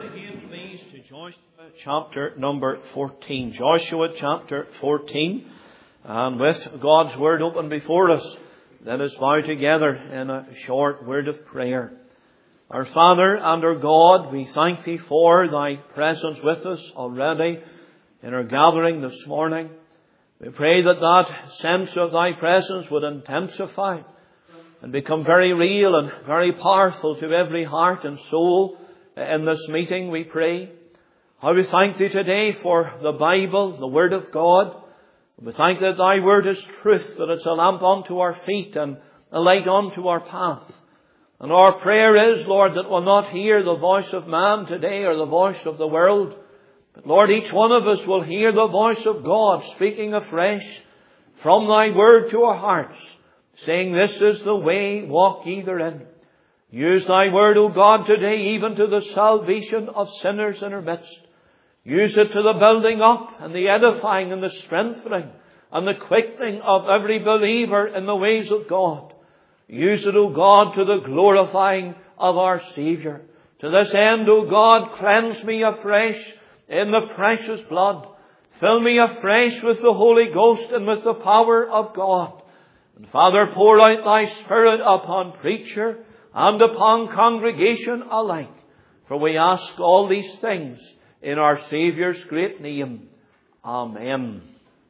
again, please, to Joshua chapter number 14. Joshua chapter 14. And with God's Word open before us, let us bow together in a short word of prayer. Our Father and our God, we thank Thee for Thy presence with us already in our gathering this morning. We pray that that sense of Thy presence would intensify and become very real and very powerful to every heart and soul in this meeting, we pray. How we thank Thee today for the Bible, the Word of God. We thank that Thy Word is truth, that it's a lamp unto our feet and a light unto our path. And our prayer is, Lord, that we'll not hear the voice of man today or the voice of the world. But Lord, each one of us will hear the voice of God speaking afresh from Thy Word to our hearts, saying, this is the way, walk ye therein. Use Thy Word, O God, today even to the salvation of sinners in our midst. Use it to the building up and the edifying and the strengthening and the quickening of every believer in the ways of God. Use it, O God, to the glorifying of our Saviour. To this end, O God, cleanse me afresh in the precious blood. Fill me afresh with the Holy Ghost and with the power of God. And Father, pour out Thy Spirit upon preacher and upon congregation alike. For we ask all these things in our Saviour's great name. Amen.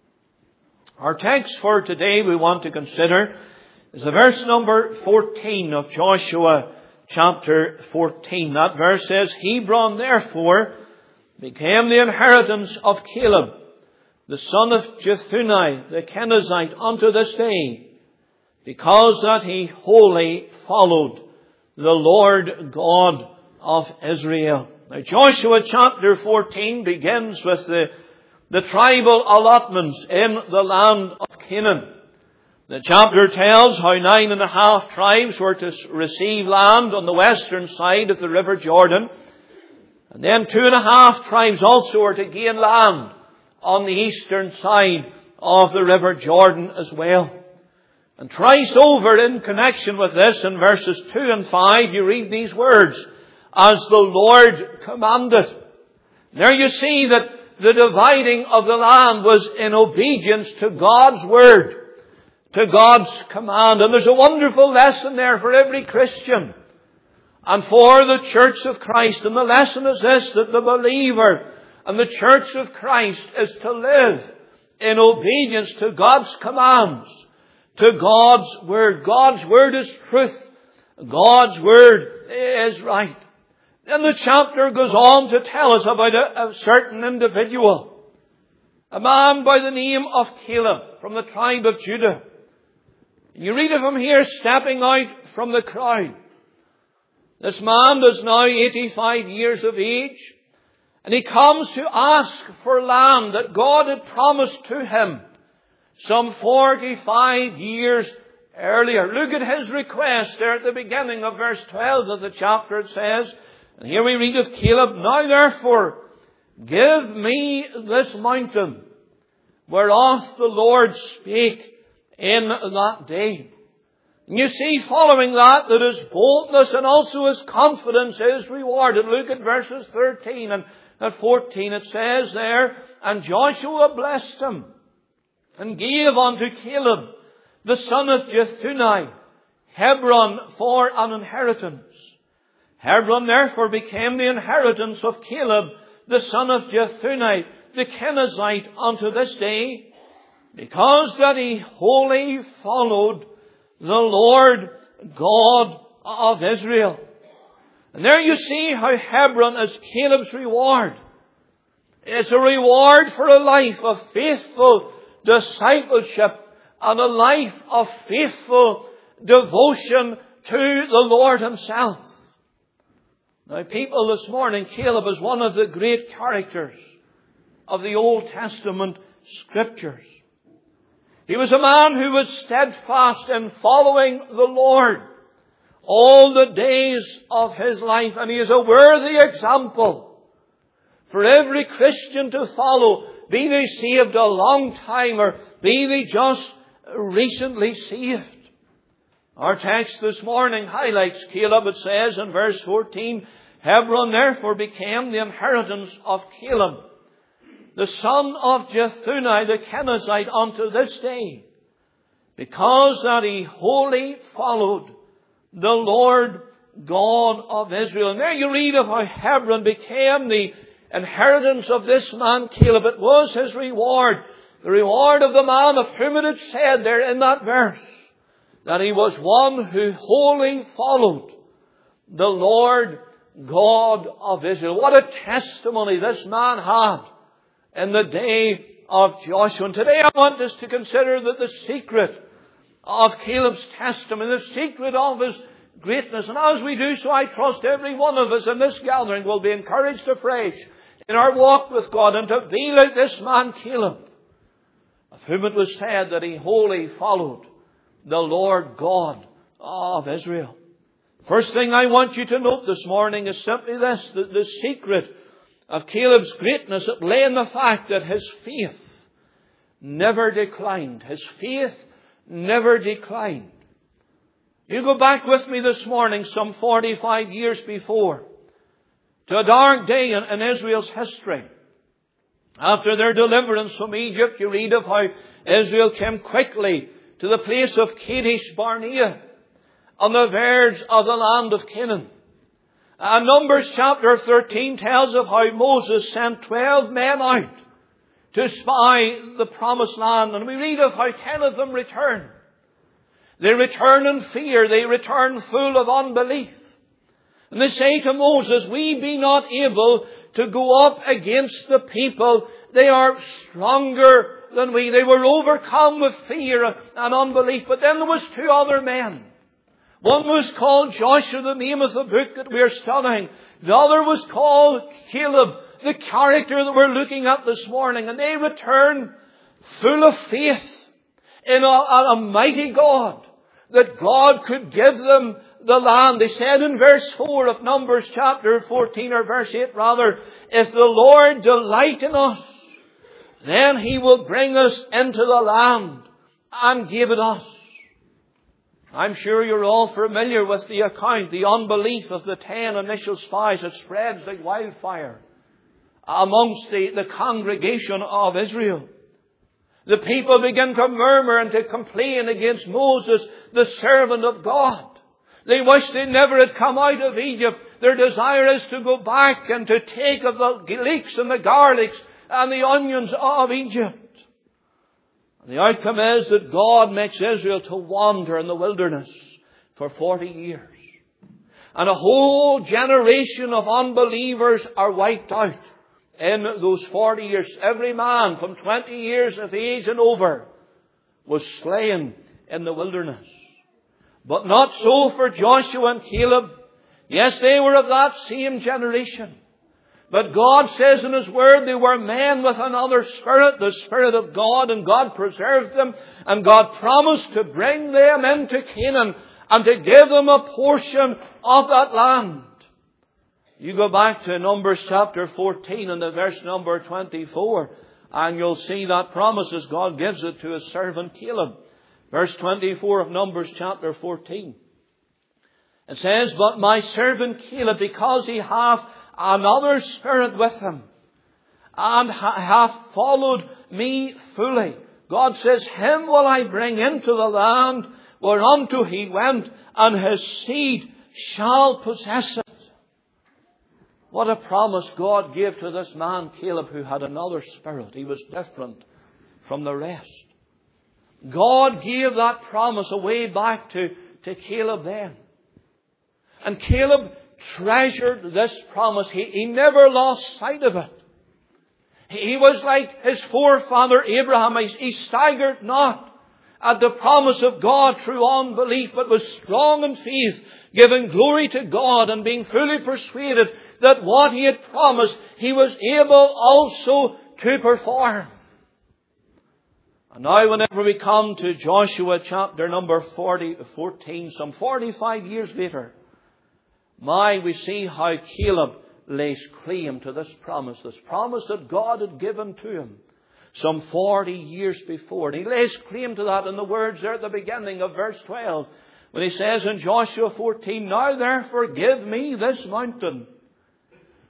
Our text for today we want to consider is the verse number 14 of Joshua chapter 14. That verse says, Hebron therefore became the inheritance of Caleb, the son of Jephunneh, the Kenizzite, unto this day, because that he wholly followed the Lord God of Israel. Now Joshua chapter 14 begins with the tribal allotments in the land of Canaan. The chapter tells how 9.5 tribes were to receive land on the western side of the river Jordan. And then 2.5 tribes also are to gain land on the eastern side of the river Jordan as well. And twice over in connection with this, in verses 2 and 5, you read these words, as the Lord commanded. There you see that the dividing of the land was in obedience to God's word, to God's command. And there's a wonderful lesson there for every Christian and for the church of Christ. And the lesson is this, that the believer and the church of Christ is to live in obedience to God's commands, to God's word. God's word is truth. God's word is right. And the chapter goes on to tell us about a certain individual, a man by the name of Caleb from the tribe of Judah. You read of him here stepping out from the crowd. This man is now 85 years of age, and he comes to ask for land that God had promised to him some 45 years earlier. Look at his request there at the beginning of verse 12 of the chapter. It says, and here we read of Caleb, now therefore give me this mountain whereof the Lord spake in that day. And you see, following that his boldness and also his confidence is rewarded. Look at verses 13 and at 14. It says there, and Joshua blessed him and gave unto Caleb, the son of Jephunneh, Hebron for an inheritance. Hebron therefore became the inheritance of Caleb, the son of Jephunneh, the Kenizzite, unto this day, because that he wholly followed the Lord God of Israel. And there you see how Hebron is Caleb's reward. It's a reward for a life of faithful discipleship and a life of faithful devotion to the Lord Himself. Now people, this morning, Caleb is one of the great characters of the Old Testament Scriptures. He was a man who was steadfast in following the Lord all the days of his life. And he is a worthy example for every Christian to follow, be they saved a long time or be they just recently saved. Our text this morning highlights Caleb. It says in verse 14, Hebron therefore became the inheritance of Caleb, the son of Jephunneh the Kenizzite, unto this day, because that he wholly followed the Lord God of Israel. And there you read of how Hebron became the inheritance of this man Caleb. It was his reward, the reward of the man of whom it had said there in that verse, that he was one who wholly followed the Lord God of Israel. What a testimony this man had in the day of Joshua. And today I want us to consider that the secret of Caleb's testimony, the secret of his greatness. And as we do so, I trust every one of us in this gathering will be encouraged afresh in our walk with God, and to be like this man Caleb, of whom it was said that he wholly followed the Lord God of Israel. First thing I want you to note this morning is simply this, that the secret of Caleb's greatness, it lay in the fact that his faith never declined. His faith never declined. You go back with me this morning some 45 years before, to a dark day in Israel's history. After their deliverance from Egypt, you read of how Israel came quickly to the place of Kadesh Barnea, on the verge of the land of Canaan. And Numbers chapter 13 tells of how Moses sent 12 men out to spy the promised land. And we read of how 10 of them returned. They return in fear. They return full of unbelief. And they say to Moses, we be not able to go up against the people. They are stronger than we. They were overcome with fear and unbelief. But then there was 2 other men. One was called Joshua, the name of the book that we are studying. The other was called Caleb, the character that we're looking at this morning. And they returned full of faith in a mighty God, that God could give them the land. They said in verse 4 of Numbers chapter 14, or verse 8 rather, if the Lord delight in us, then He will bring us into the land and give it us. I'm sure you're all familiar with the account, the unbelief of the 10 initial spies that spreads like wildfire amongst the congregation of Israel. The people begin to murmur and to complain against Moses, the servant of God. They wish they never had come out of Egypt. Their desire is to go back and to take of the leeks and the garlics and the onions of Egypt. And the outcome is that God makes Israel to wander in the wilderness for 40 years. And a whole generation of unbelievers are wiped out in those 40 years. Every man from 20 years of age and over was slain in the wilderness. But not so for Joshua and Caleb. Yes, they were of that same generation. But God says in His Word they were men with another spirit, the Spirit of God, and God preserved them, and God promised to bring them into Canaan and to give them a portion of that land. You go back to Numbers chapter 14 and the verse number 24, and you'll see that promise as God gives it to His servant Caleb. Verse 24 of Numbers chapter 14. It says, but my servant Caleb, because he hath another spirit with him, and hath followed me fully. God says, him will I bring into the land whereunto he went, and his seed shall possess it. What a promise God gave to this man Caleb, who had another spirit. He was different from the rest. God gave that promise away back to Caleb then. And Caleb treasured this promise. He never lost sight of it. He was like his forefather Abraham. He staggered not at the promise of God through unbelief, but was strong in faith, giving glory to God and being fully persuaded that what he had promised, he was able also to perform. And now whenever we come to Joshua chapter number 14, some 45 years later, we see how Caleb lays claim to this promise that God had given to him some 40 years before. And he lays claim to that in the words there at the beginning of verse 12, when he says in Joshua 14, now therefore give me this mountain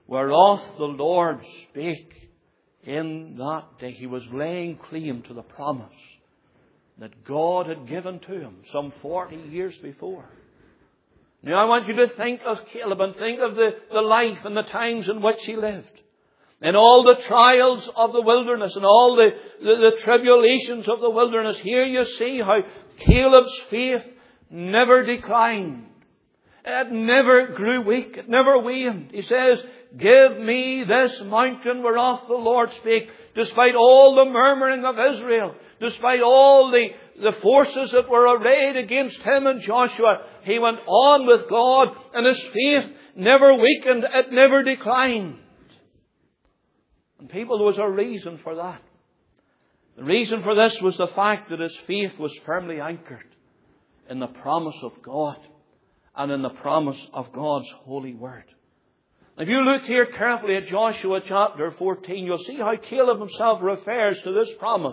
whereof the Lord spake in that day. He was laying claim to the promise that God had given to him some 40 years before. Now I want you to think of Caleb and think of the life and the times in which he lived. And all the trials of the wilderness and all the tribulations of the wilderness. Here you see how Caleb's faith never declined. It never grew weak. It never waned. He says, give me this mountain whereof the Lord spake. Despite all the murmuring of Israel, despite all the forces that were arrayed against him and Joshua, he went on with God, and his faith never weakened. It never declined. And people, there was a reason for that. The reason for this was the fact that his faith was firmly anchored in the promise of God and in the promise of God's holy word. If you look here carefully at Joshua chapter 14, you'll see how Caleb himself refers to this promise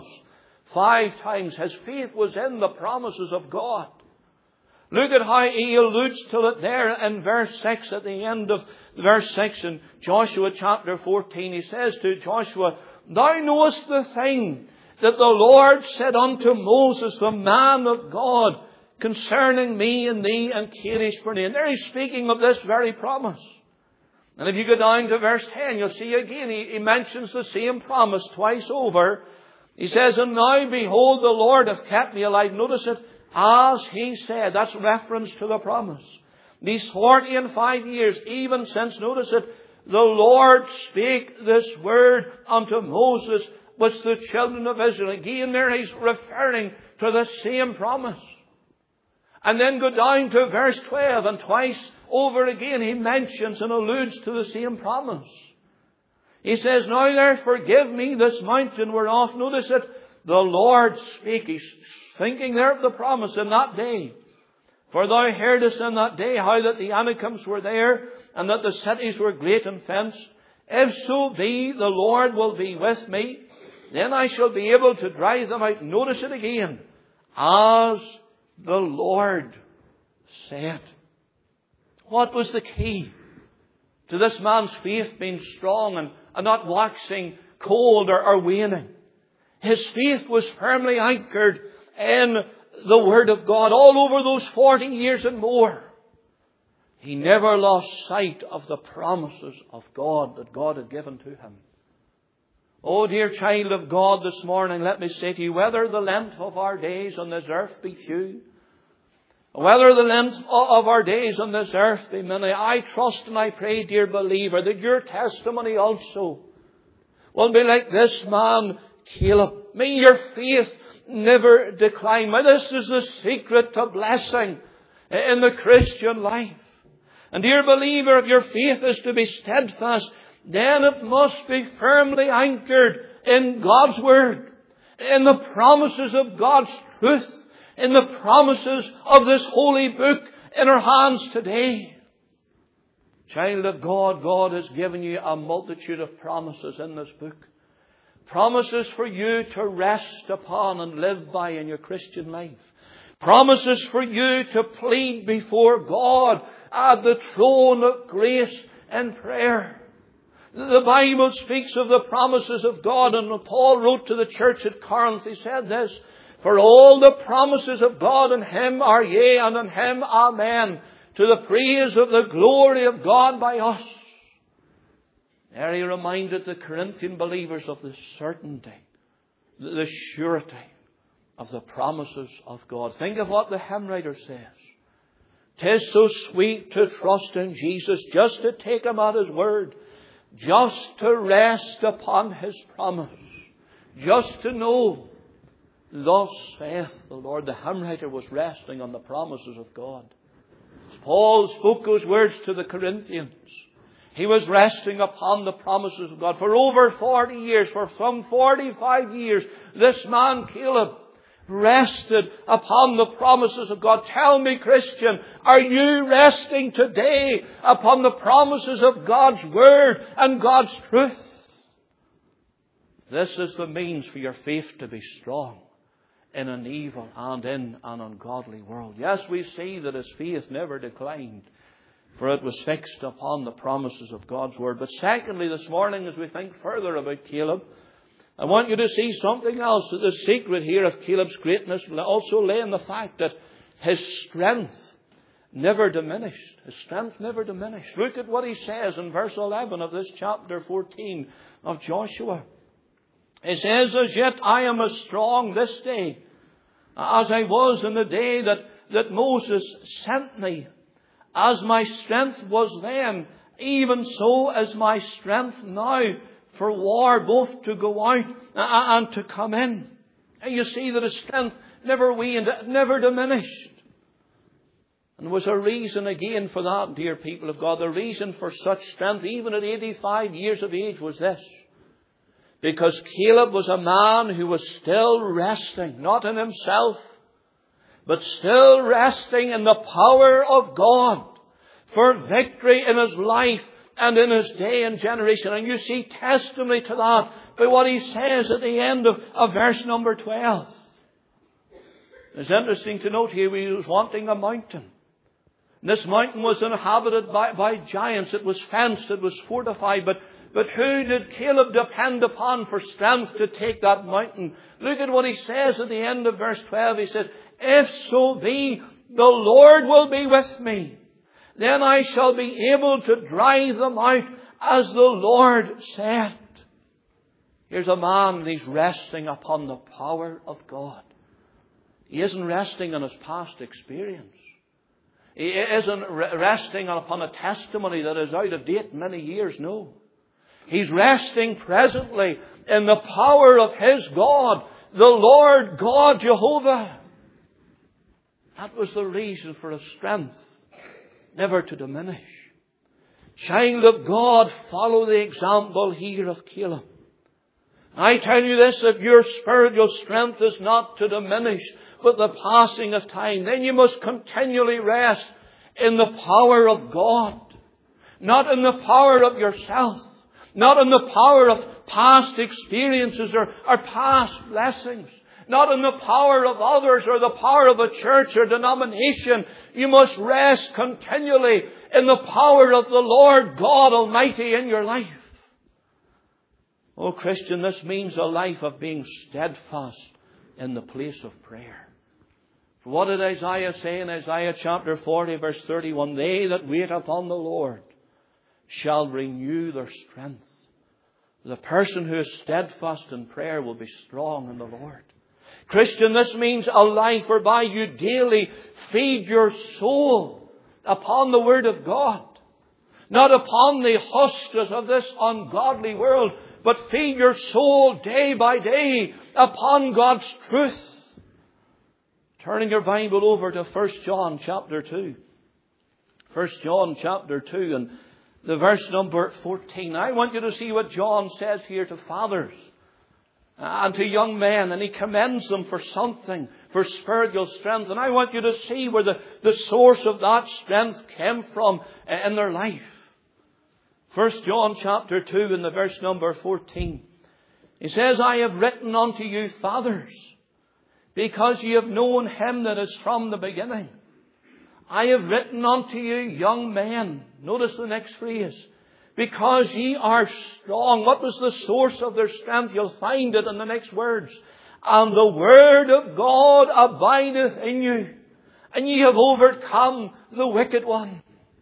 5 times. His faith was in the promises of God. Look at how he alludes to it there in verse 6, at the end of verse 6 in Joshua chapter 14. He says to Joshua, thou knowest the thing that the Lord said unto Moses, the man of God, concerning me and thee and Kadesh Barnea. And there he's speaking of this very promise. And if you go down to verse 10, you'll see again he mentions the same promise twice over. He says, and now behold, the Lord hath kept me alive. Notice it, as he said. That's reference to the promise. These 45 years, even since, notice it, the Lord spake this word unto Moses, which the children of Israel. Again there he's referring to the same promise. And then go down to verse 12, and twice over again he mentions and alludes to the same promise. He says, now therefore give me this mountain whereof, notice it, the Lord spake. He's thinking there of the promise in that day. For thou heardest in that day how that the Anakims were there, and that the cities were great and fenced. If so be the Lord will be with me, then I shall be able to drive them out. Notice it again. As the Lord said. What was the key to this man's faith being strong and not waxing cold or waning? His faith was firmly anchored in the Word of God all over those 40 years and more. He never lost sight of the promises of God that God had given to him. Oh, dear child of God, this morning, let me say to you, whether the length of our days on this earth be few, whether the length of our days on this earth be many, I trust and I pray, dear believer, that your testimony also will be like this man, Caleb. May your faith never decline. May this is the secret to blessing in the Christian life. And dear believer, if your faith is to be steadfast, then it must be firmly anchored in God's Word, in the promises of God's truth, in the promises of this holy book in our hands today. Child of God, God has given you a multitude of promises in this book. Promises for you to rest upon and live by in your Christian life. Promises for you to plead before God at the throne of grace and prayer. The Bible speaks of the promises of God, and when Paul wrote to the church at Corinth, he said this, for all the promises of God in Him are yea, and in Him amen, to the praise of the glory of God by us. There he reminded the Corinthian believers of the certainty, the surety of the promises of God. Think of what the hymn writer says. 'Tis so sweet to trust in Jesus, just to take Him at His word, just to rest upon His promise, just to know, thus saith the Lord. The hymn writer was resting on the promises of God. As Paul spoke those words to the Corinthians, he was resting upon the promises of God. For over 40 years, for some 45 years, this man Caleb rested upon the promises of God. Tell me, Christian, are you resting today upon the promises of God's Word and God's truth? This is the means for your faith to be strong in an evil and in an ungodly world. Yes, we see that his faith never declined. for it was fixed upon the promises of God's Word. But secondly, this morning, as we think further about Caleb, I want you to see something else. That the secret here of Caleb's greatness also lay in the fact that his strength never diminished. His strength never diminished. Look at what he says in verse 11 of this chapter 14 of Joshua. He says, "As yet I am as strong this day as I was in the day that Moses sent me. As my strength was then, even so is my strength now for war, both to go out and to come in." And you see that his strength never waned, it never diminished. And there was a reason again for that, dear people of God. The reason for such strength, even at 85 years of age, was this. Because Caleb was a man who was still resting, not in himself, but still resting in the power of God for victory in his life and in his day and generation. And you see testimony to that by what he says at the end of verse number 12. It's interesting to note here, he was wanting a mountain. This mountain was inhabited by giants. It was fenced, it was fortified. But who did Caleb depend upon for strength to take that mountain? Look at what he says at the end of verse 12. He says, "If so be the Lord will be with me, then I shall be able to drive them out as the Lord said." Here's a man, and he's resting upon the power of God. He isn't resting on his past experience. He isn't resting upon a testimony that is out of date many years. No. He's resting presently in the power of his God, the Lord God Jehovah. That was the reason for his strength never to diminish. Child of God, follow the example here of Caleb. I tell you this, if your spiritual strength is not to diminish with the passing of time, then you must continually rest in the power of God. Not in the power of yourself. Not in the power of past experiences or past blessings. Not in the power of others or the power of a church or denomination. You must rest continually in the power of the Lord God Almighty in your life. Oh Christian, this means a life of being steadfast in the place of prayer. For what did Isaiah say in Isaiah chapter 40 verse 31? "They that wait upon the Lord shall renew their strength." The person who is steadfast in prayer will be strong in the Lord. Christian, this means a life whereby you daily feed your soul upon the Word of God. Not upon the husks of this ungodly world, but feed your soul day by day upon God's truth. Turning your Bible over to 1 John chapter 2. 1 John chapter 2 and the verse number 14. I want you to see what John says here to fathers and to young men. And he commends them for something, for spiritual strength. And I want you to see where the source of that strength came from in their life. 1 John chapter 2 and the verse number 14. He says, "I have written unto you, fathers, because ye have known him that is from the beginning. I have written unto you, young men." Notice the next phrase. "Because ye are strong." What was the source of their strength? You'll find it in the next words. "And the word of God abideth in you, and ye have overcome the wicked one."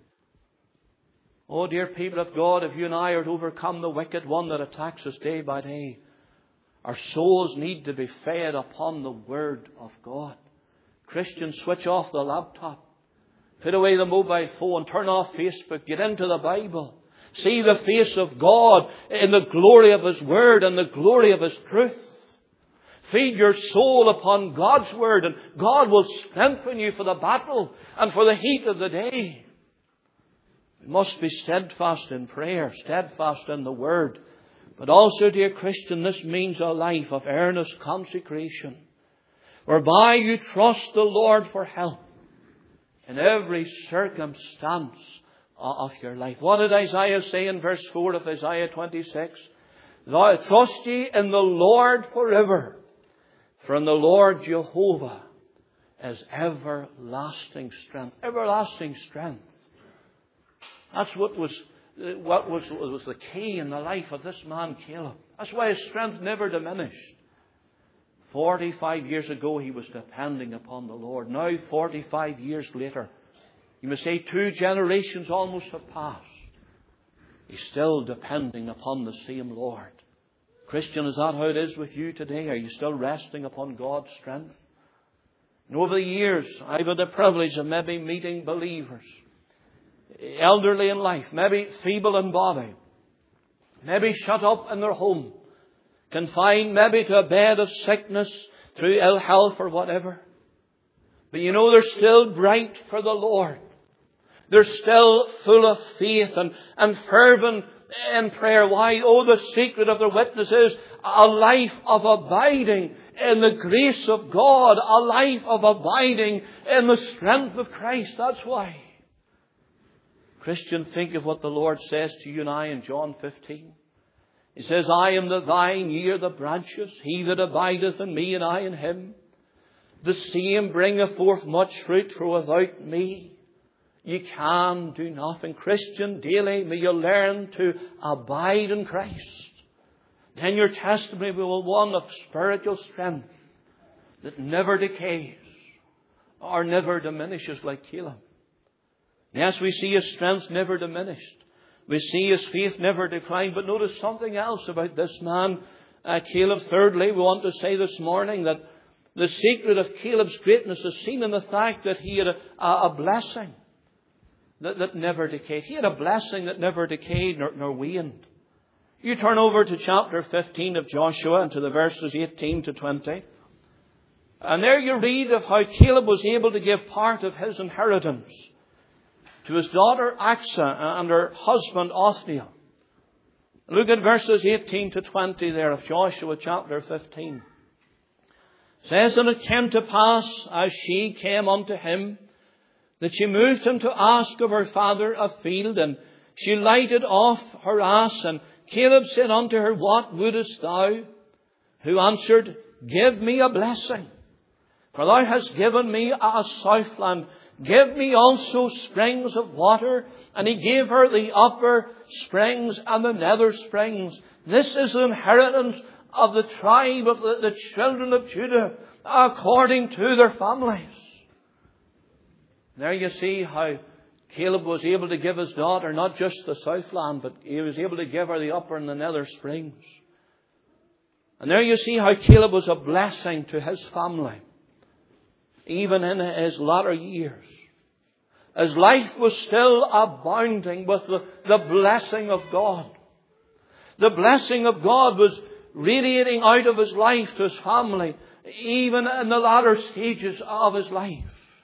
Oh, dear people of God, if you and I are to overcome the wicked one that attacks us day by day, our souls need to be fed upon the Word of God. Christians, switch off the laptop. Put away the mobile phone. Turn off Facebook. Get into the Bible. See the face of God in the glory of His Word and the glory of His truth. Feed your soul upon God's Word, and God will strengthen you for the battle and for the heat of the day. We must be steadfast in prayer, steadfast in the Word. But also, dear Christian, this means a life of earnest consecration, whereby you trust the Lord for help in every circumstance of your life. What did Isaiah say in verse 4 of Isaiah 26? "Trust ye in the Lord forever, for in the Lord Jehovah is everlasting strength." Everlasting strength. That's what was the key in the life of this man, Caleb. That's why his strength never diminished. 45 years ago, he was depending upon the Lord. Now, 45 years later, you must say 2 generations almost have passed. He's still depending upon the same Lord. Christian, is that how it is with you today? Are you still resting upon God's strength? And over the years, I've had the privilege of maybe meeting believers, elderly in life, maybe feeble in body, maybe shut up in their home, confined maybe to a bed of sickness through ill health or whatever. But you know, they're still bright for the Lord. They're still full of faith and fervent in prayer. Why? Oh, the secret of their witness is a life of abiding in the grace of God, a life of abiding in the strength of Christ. That's why. Christian, think of what the Lord says to you and I in John 15. He says, I am the vine, ye are the branches. He that abideth in me and I in him, the same bringeth forth much fruit, for without me you can do nothing. Christian, daily may you learn to abide in Christ. Then your testimony will be one of spiritual strength that never decays or never diminishes like Caleb. Yes, we see his strength never diminished. We see his faith never declined. But notice something else about this man, Caleb. Thirdly, we want to say this morning that the secret of Caleb's greatness is seen in the fact that he had a blessing that never decayed. He had a blessing that never decayed nor waned. You turn over to chapter 15 of Joshua and to the verses 18 to 20. And there you read of how Caleb was able to give part of his inheritance to his daughter Achsah and her husband Othniel. Look at verses 18 to 20 there of Joshua chapter 15. It says, and it came to pass, as she came unto him, that she moved him to ask of her father a field, and she lighted off her ass, and Caleb said unto her, what wouldest thou? Who answered, give me a blessing, for thou hast given me a southland. Give me also springs of water. And he gave her the upper springs and the nether springs. This is the inheritance of the tribe of the children of Judah, according to their families. There you see how Caleb was able to give his daughter not just the southland, but he was able to give her the upper and the nether springs. And there you see how Caleb was a blessing to his family, even in his latter years. His life was still abounding with the blessing of God. The blessing of God was radiating out of his life to his family, even in the latter stages of his life.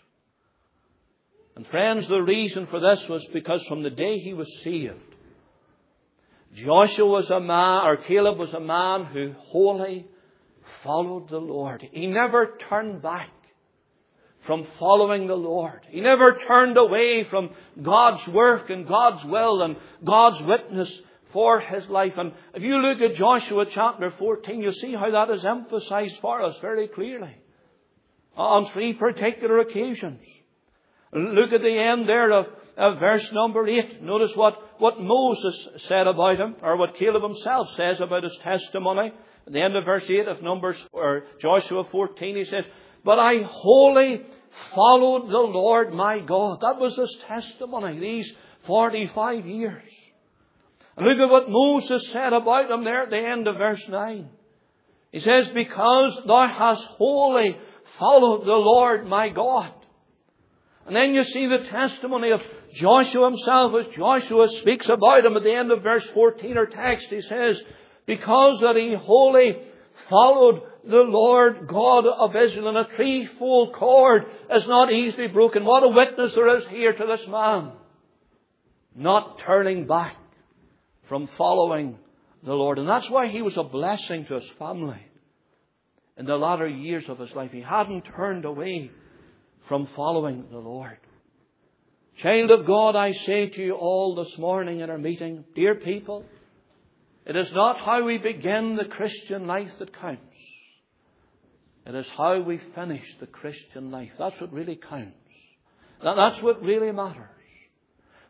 And friends, the reason for this was because from the day he was saved, Caleb was a man who wholly followed the Lord. He never turned back from following the Lord. He never turned away from God's work and God's will and God's witness for his life. And if you look at Joshua chapter 14, you'll see how that is emphasized for us very clearly on 3 particular occasions. Look at the end there of verse number 8. Notice what Moses said about him, or what Caleb himself says about his testimony. At the end of verse 8 of Joshua 14, he says, but I wholly followed the Lord my God. That was his testimony these 45 years. And look at what Moses said about him there at the end of verse 9. He says, because thou hast wholly followed the Lord my God. And then you see the testimony of Joshua himself as Joshua speaks about him at the end of verse 14 or text. He says, because that he wholly followed the Lord God of Israel. And a threefold cord is not easily broken. What a witness there is here to this man. Not turning back from following the Lord. And that's why he was a blessing to his family in the latter years of his life. He hadn't turned away from following the Lord. Child of God, I say to you all this morning in our meeting, dear people, it is not how we begin the Christian life that counts. It is how we finish the Christian life. That's what really counts. That's what really matters.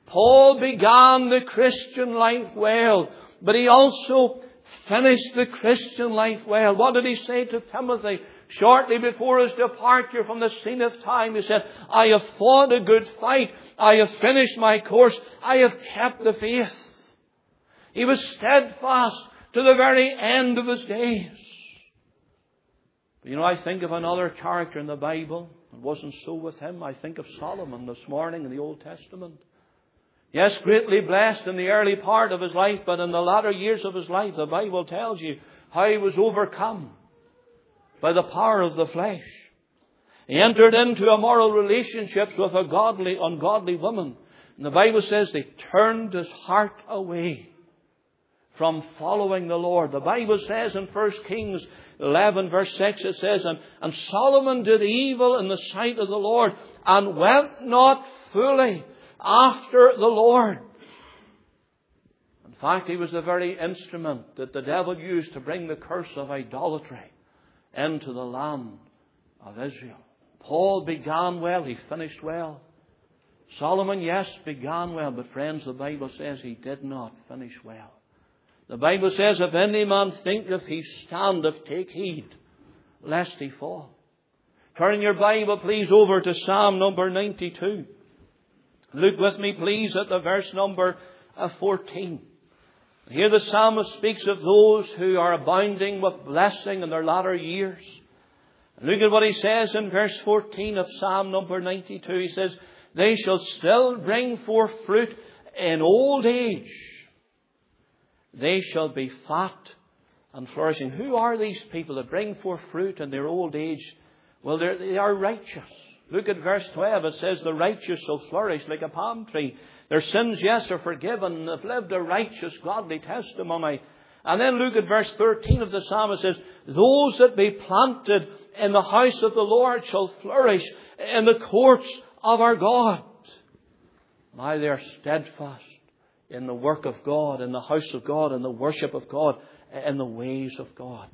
Paul began the Christian life well, but he also finished the Christian life well. What did he say to Timothy shortly before his departure from the scene of time? He said, I have fought a good fight. I have finished my course. I have kept the faith. He was steadfast to the very end of his days. But I think of another character in the Bible. It wasn't so with him. I think of Solomon this morning in the Old Testament. Yes, greatly blessed in the early part of his life, but in the latter years of his life, the Bible tells you how he was overcome by the power of the flesh. He entered into immoral relationships with a godly, ungodly woman. And the Bible says they turned his heart away from following the Lord. The Bible says in 1 Kings 11 verse 6, it says, And Solomon did evil in the sight of the Lord, and went not fully after the Lord. In fact, he was the very instrument that the devil used to bring the curse of idolatry into the land of Israel. Paul began well, he finished well. Solomon, yes, began well, but friends, the Bible says he did not finish well. The Bible says, if any man thinketh he standeth, take heed, lest he fall. Turn your Bible, please, over to Psalm number 92. Look with me, please, at the verse number 14. Here the psalmist speaks of those who are abounding with blessing in their latter years. Look at what he says in verse 14 of Psalm number 92. He says, they shall still bring forth fruit in old age. They shall be fat and flourishing. Who are these people that bring forth fruit in their old age? Well, they are righteous. Look at verse 12. It says, the righteous shall flourish like a palm tree. Their sins, yes, are forgiven, and have lived a righteous, godly testimony. And then look at verse 13 of the psalm. It says, those that be planted in the house of the Lord shall flourish in the courts of our God. Now they are steadfast in the work of God, in the house of God, in the worship of God, in the ways of God.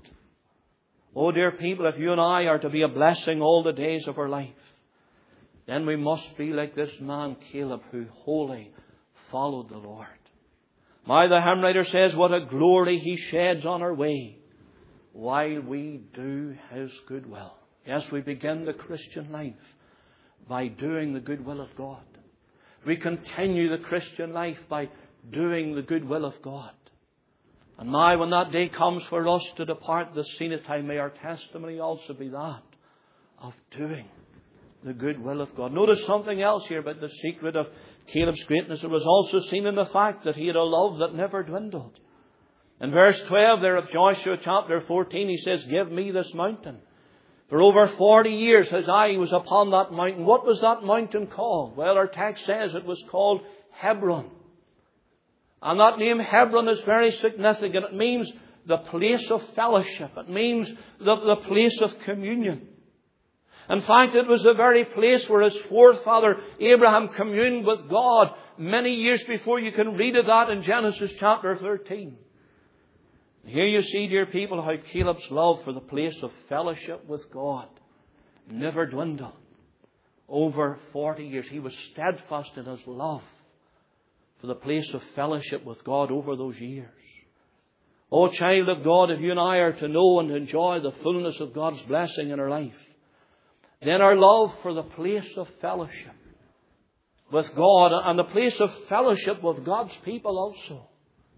Oh, dear people, if you and I are to be a blessing all the days of our life, then we must be like this man Caleb, who wholly followed the Lord. Now the hymn writer says, what a glory he sheds on our way while we do his good will. Yes, we begin the Christian life by doing the good will of God. We continue the Christian life by doing the good will of God. And now when that day comes for us to depart the scene of time, may our testimony also be that of doing the good will of God. Notice something else here about the secret of Caleb's greatness. It was also seen in the fact that he had a love that never dwindled. In verse 12 there of Joshua chapter 14, he says, give me this mountain. For over 40 years his eye was upon that mountain. What was that mountain called? Well, our text says it was called Hebron. And that name Hebron is very significant. It means the place of fellowship. It means the place of communion. In fact, it was the very place where his forefather Abraham communed with God many years before. You can read of that in Genesis chapter 13. Here you see, dear people, how Caleb's love for the place of fellowship with God never dwindled. Over 40 years, he was steadfast in his love for the place of fellowship with God over those years. Oh, child of God, if you and I are to know and enjoy the fullness of God's blessing in our life, then our love for the place of fellowship with God and the place of fellowship with God's people also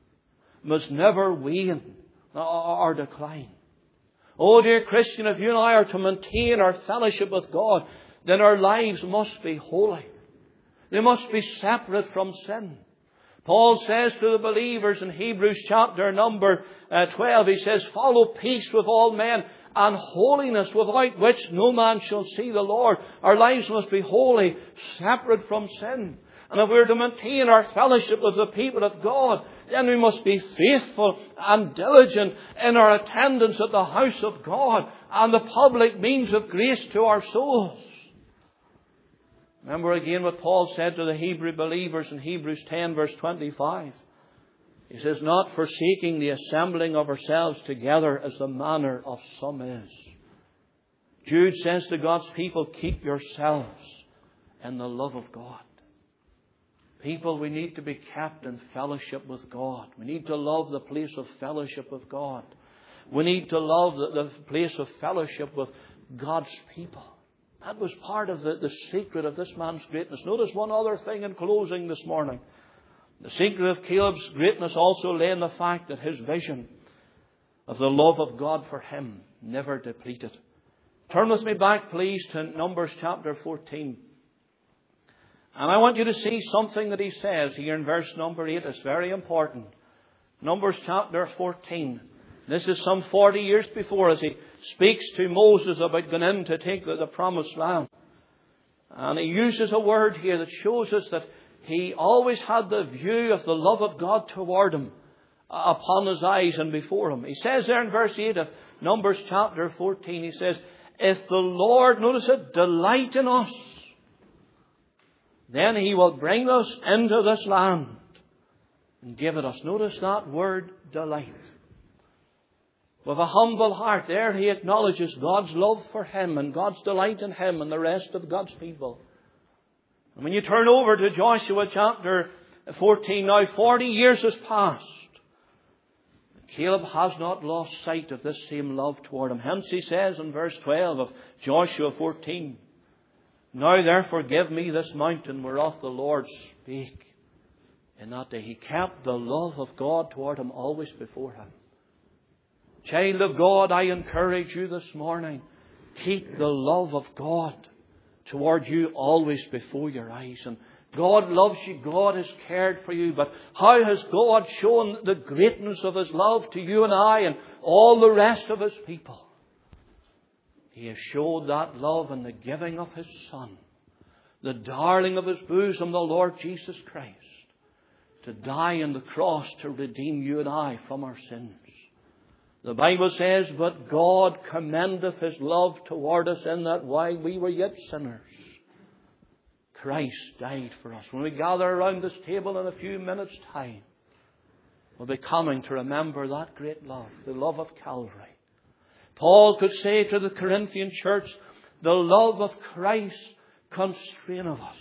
must never wane or decline. Oh, dear Christian, if you and I are to maintain our fellowship with God, then our lives must be holy. They must be separate from sin. Paul says to the believers in Hebrews chapter number 12, he says, follow peace with all men and holiness, without which no man shall see the Lord. Our lives must be holy, separate from sin. And if we're to maintain our fellowship with the people of God, then we must be faithful and diligent in our attendance at the house of God and the public means of grace to our souls. Remember again what Paul said to the Hebrew believers in Hebrews 10 verse 25. He says, not forsaking the assembling of ourselves together as the manner of some is. Jude says to God's people, keep yourselves in the love of God. People, we need to be kept in fellowship with God. We need to love the place of fellowship with God. We need to love the place of fellowship with God's people. That was part of the secret of this man's greatness. Notice one other thing in closing this morning. The secret of Caleb's greatness also lay in the fact that his vision of the love of God for him never depleted. Turn with me back, please, to Numbers chapter 14. And I want you to see something that he says here in verse number 8. It's very important. Numbers chapter 14. This is some 40 years before, as he speaks to Moses about going in to take the promised land. And he uses a word here that shows us that he always had the view of the love of God toward him upon his eyes and before him. He says there in verse 8 of Numbers chapter 14, he says, if the Lord, notice it, delight in us, then He will bring us into this land and give it us. Notice that word, delight. With a humble heart, there he acknowledges God's love for him and God's delight in him and the rest of God's people. And when you turn over to Joshua chapter 14, now 40 years has passed. Caleb has not lost sight of this same love toward him. Hence he says in verse 12 of Joshua 14, now therefore give me this mountain whereof the Lord spake. In that day he kept the love of God toward him always before him. Child of God, I encourage you this morning, keep the love of God toward you always before your eyes. And God loves you, God has cared for you, but how has God shown the greatness of His love to you and I and all the rest of His people? He has showed that love in the giving of His Son, the darling of His bosom, the Lord Jesus Christ, to die on the cross to redeem you and I from our sins. The Bible says, but God commendeth His love toward us in that while we were yet sinners, Christ died for us. When we gather around this table in a few minutes' time, we'll be coming to remember that great love, the love of Calvary. Paul could say to the Corinthian church, the love of Christ constraineth us.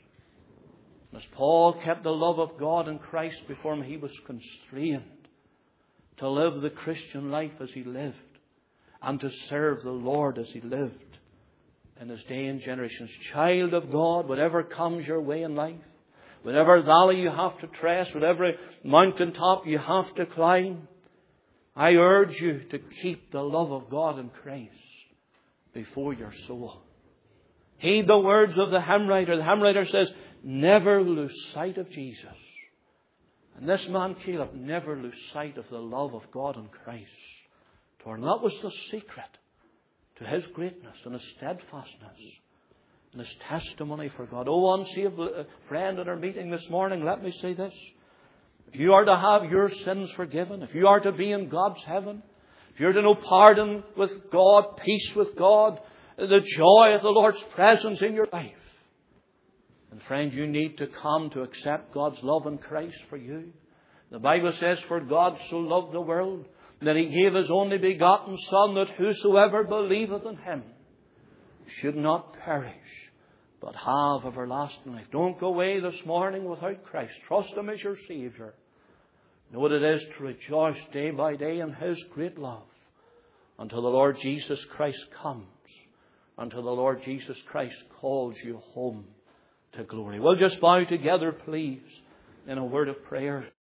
As Paul kept the love of God and Christ before him, he was constrained to live the Christian life as he lived and to serve the Lord as he lived in his day and generations. Child of God, whatever comes your way in life, whatever valley you have to traverse, whatever mountaintop you have to climb, I urge you to keep the love of God in Christ before your soul. Heed the words of the hymn writer. The hymn writer says, never lose sight of Jesus. And this man Caleb never lose sight of the love of God in Christ. And that was the secret to his greatness and his steadfastness and his testimony for God. Oh, unsaved friend in our meeting this morning, let me say this. If you are to have your sins forgiven, if you are to be in God's heaven, if you are to know pardon with God, peace with God, the joy of the Lord's presence in your life, and friend, you need to come to accept God's love in Christ for you. The Bible says, for God so loved the world that He gave His only begotten Son, that whosoever believeth in Him should not perish, but have everlasting life. Don't go away this morning without Christ. Trust Him as your Saviour. Know what it is to rejoice day by day in His great love until the Lord Jesus Christ comes, until the Lord Jesus Christ calls you home to glory. We'll just bow together, please, in a word of prayer.